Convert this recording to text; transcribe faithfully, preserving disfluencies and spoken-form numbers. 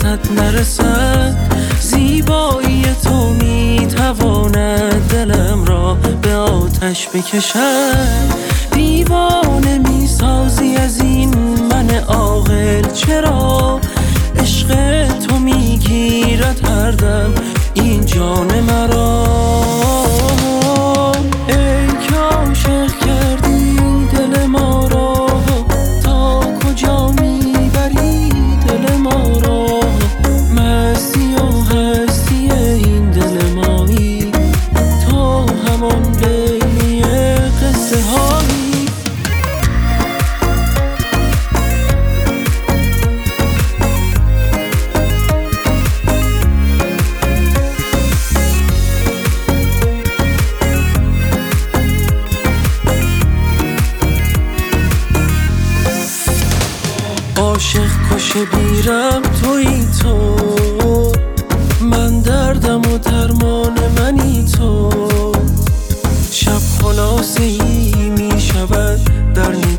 دستت نرسد، زیبایی تو میتواند دلم را به آتش بکشد. دیوانه میسازی از این من عاقل، چرا عشق تو میگیرد هر دم این جان مرا. ای که عاشق کردی دل ما را، تا کجا میبری دل ما را. مستی و هستی این دل مایی، تو همان لیلی قصه هایی. عاشق کشه بیرم تویی تو، من دردم و درمان منی تو. شب خلاصه ای می شود در